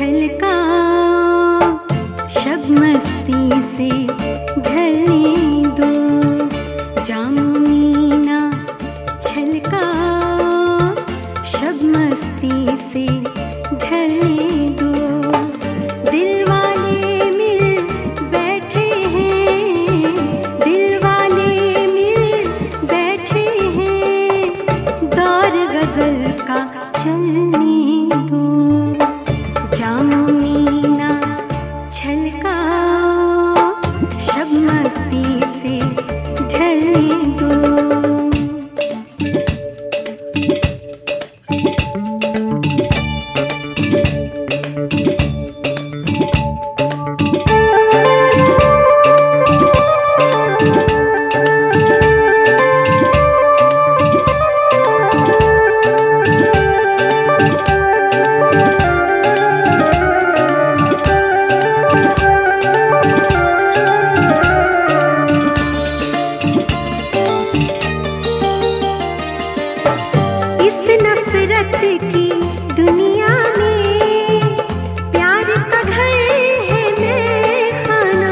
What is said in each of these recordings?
छलका शब मस्ती से ढलने दो, जामुनीना छलका शब मस्ती से ढलने दो। दिल वाले मिल बैठे हैं, दिल वाले मिल बैठे हैं, दौर गजल का चलने दो, जामुनीना छलका शब मस्ती से ढलने दो। नफरत की दुनिया में प्यार का घर है मैखाना।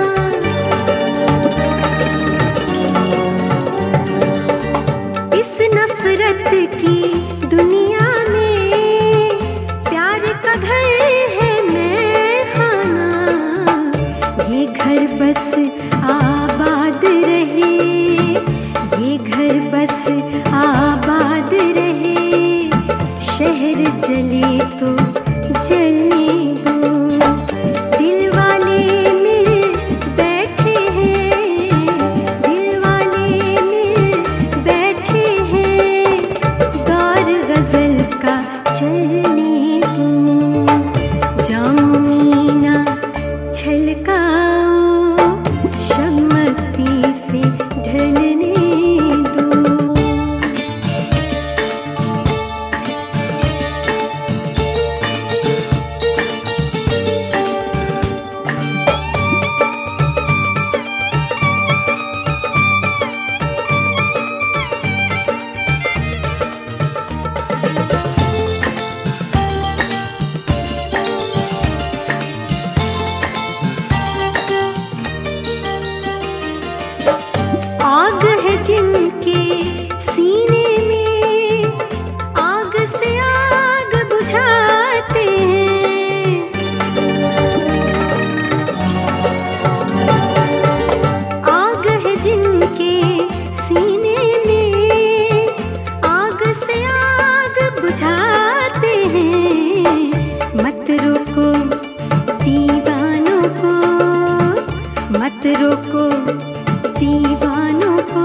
इस नफरत की दुनिया में प्यार का घर है मैखाना। ये घर बस आबाद रहे, ये घर बस आबाद रहे, शहर जले तो जलने दो। दिल वाले मिल बैठे हैं, दिल वाले मिल बैठे हैं, दौर गजल का चलने दो, जामुनीना छलका शब मस्ती से ढलने दो। आग है जिनके सीने में, आग से आग बुझाते हैं। आग है जिनके सीने में, आग से आग बुझाते हैं। मत रोको दीवानों को, मत रोको दीवानों को,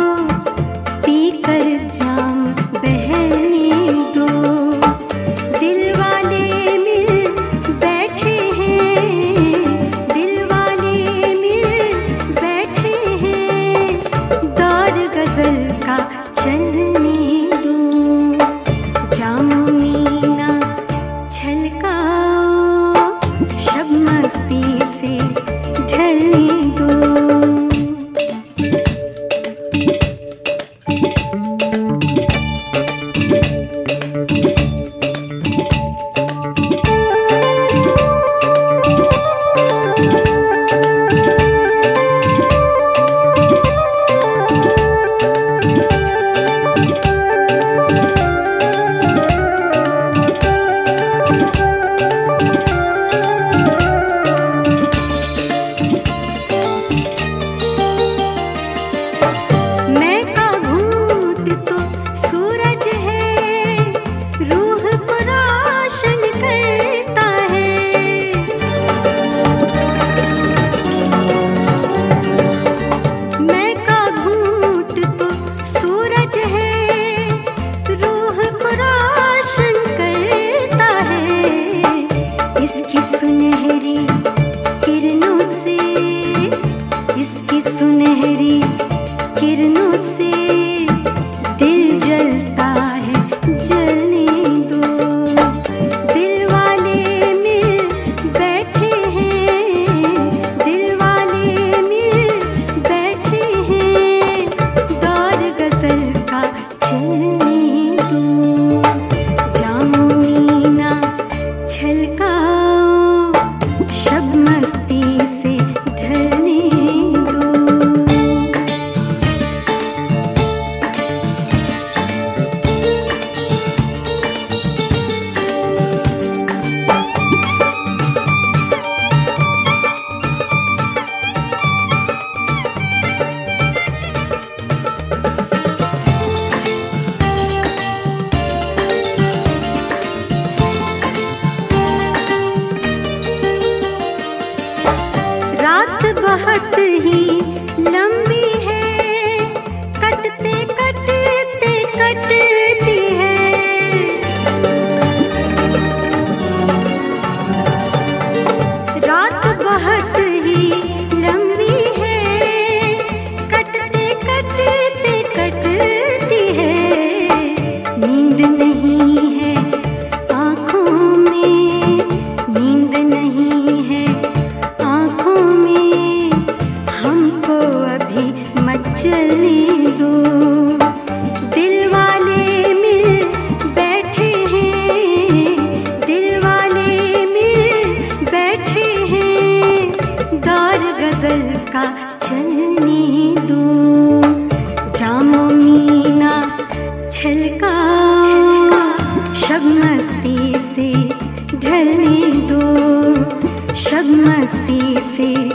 पीकर जाम बहलने दो। दिल वाले मिल बैठे हैं, दिल वाले मिल बैठे हैं, दौर गजल का चलने दो, जामुनीना छलका शब मस्ती से ढलने दो। सुनहरी किरणों से दिल जलता है, जलने दो। दिल वाले मिल बैठे हैं, दिल वाले मिल बैठे हैं, दौर गजल का चलने दो। जामुनीना छल छलकाओ, शब मस्ती से ढलने दो। रात बहुत ही लंबी है, कटते कटते कटती है। रात बहुत ही लंबी है, कटते कटते कटती है। नींद नहीं है आँखों में, नींद नहीं है हमको अभी मत चलने दो। दिल वाले मिल बैठे हैं, दिल वाले मिल बैठे हैं। दौर गजल का चलने दो, जामो मीना छलका, शब मस्ती से ढलने दो, शब मस्ती से